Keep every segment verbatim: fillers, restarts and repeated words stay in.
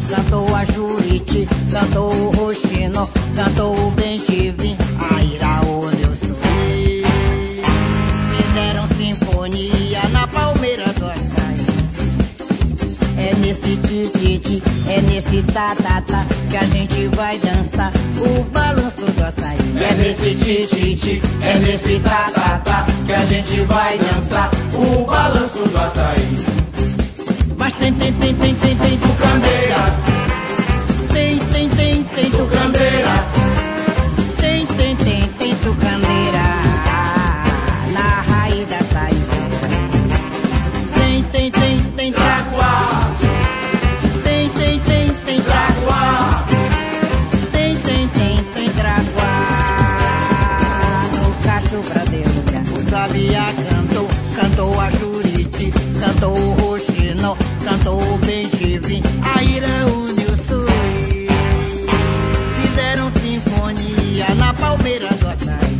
cantou a Juriti, cantou o Roxinol, cantou o Bem-te-vim, a Iraúna eu sou. Fizeram sinfonia na palmeira do açaí. É nesse tititi, é nesse tatata que a gente vai dançar o balanço do açaí. É nesse tititi, é nesse tatata que a gente vai dançar o balanço do açaí. Mas tem, tem, tem, tem, tem, tem tucandeira. Tem, tem, tem, tem tucandeira. Tem, tem, tem, tem tucandeira na raiz da saizeira. Tem, tem, tem, tem traguá. Tem, tem, tem, tem traguá. Tem, tem, tem, tem traguá. No cacho pra derrubar. O Sabiá cantou, cantou a Juriti, cantou o Roxinol, cantou o Bem-te-vim, a Iraúna e o Suí. Fizeram sinfonia na palmeira do açaí.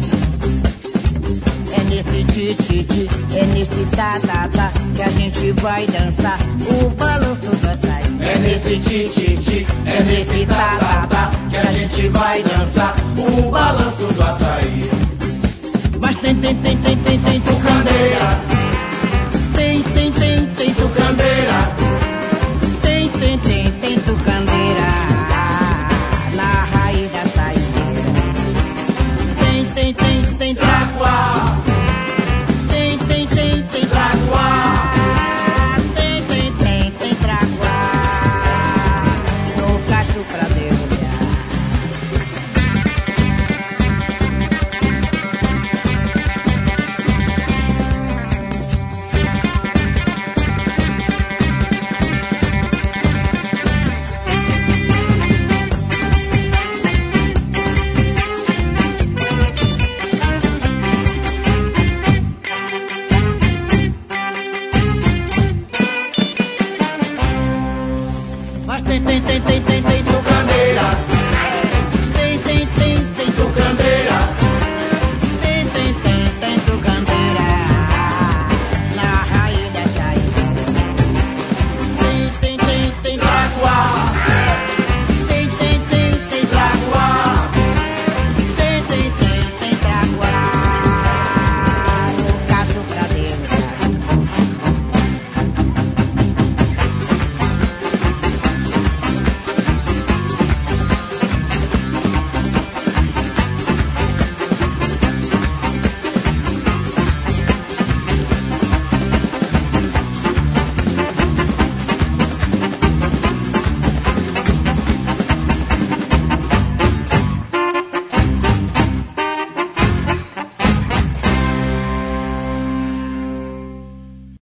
É nesse tititi, é nesse tatata que a gente vai dançar o balanço do açaí. É nesse tititi, é nesse tatata que a gente vai dançar o balanço do açaí. Mas tem, tem, tem, tem, tem, tem tucandeira. Tem, tem, tem, tem tucandeira. Tem, tem, tem, tem tucandeira na raiz da saizeira. Tem, tem, tem, tem traguá. Tem, tem, tem, tem traguá. Tem, tem, tem, tem traguá no cacho pra derrubar. Mas tem, tem, tem, tem, tem, tem tucandeira.